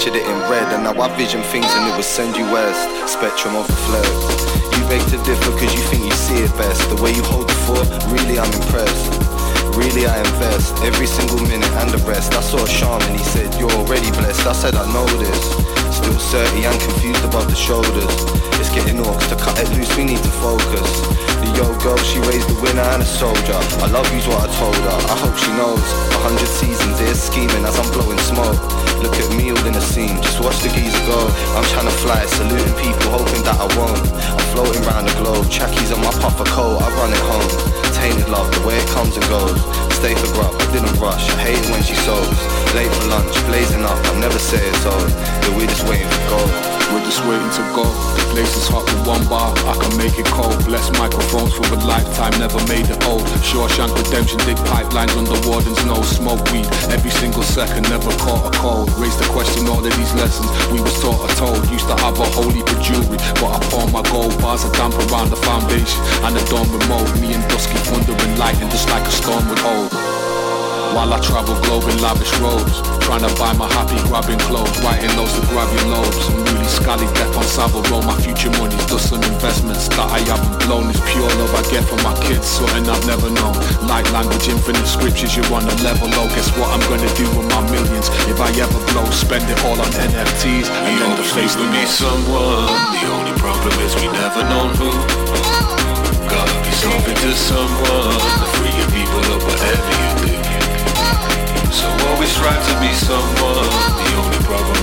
Pictured it in red, and now I vision things and it will send you west. Spectrum of the flirt. You beg to differ cause you think you see it best. The way you hold the fort, really I'm impressed. Really I invest, every single minute and the rest. I saw Sean and he said, you're already blessed. I said I know this. Still 30 and confused above the shoulders. It's getting orcs to cut it loose, we need to focus. The yo girl, she raised a winner and a soldier. I love you's what I told her, I hope she knows. 100 seasons here scheming as I'm blowing smoke. Look at me all in a scene, just watch the geezer go. I'm trying to fly, saluting people, hoping that I won't. I'm floating round the globe, trackies on my puffer coat, I run it home. Tainted love, the way it comes and goes. Stay for grub, I didn't rush, I hate it when she sows. Late for lunch, blazing up, I'll never say it's over. Yeah, we're just waiting for gold. We're just waiting to go. The place is hot with one bar, I can make it cold. Bless microphones for a lifetime, never made it old. Shawshank Redemption, dig pipelines on the warden's nose. Smoke weed every single second, never caught a cold. Raise the question, all of these lessons we was taught or told. Used to have a holy for jewelry, but I pawn my gold bars are damp around the foundation. And the dawn remote, me and Dusky thundering lightning just like a storm would hold. While I travel globe in lavish robes, trying to buy my happy grabbing clothes, writing loads to grab your lobes. I'm really scally death on Savile Row, my future money's dust on investments that I haven't blown. It's pure love I get from my kids, something I've never known. Light language, infinite scriptures, you're on a level low. Guess what I'm gonna do with my millions? If I ever blow, spend it all on NFTs. And then the face to be someone. The only problem is we never known who. Gotta be something to someone, to free your people up whatever you do. So always strive to be someone. The only problem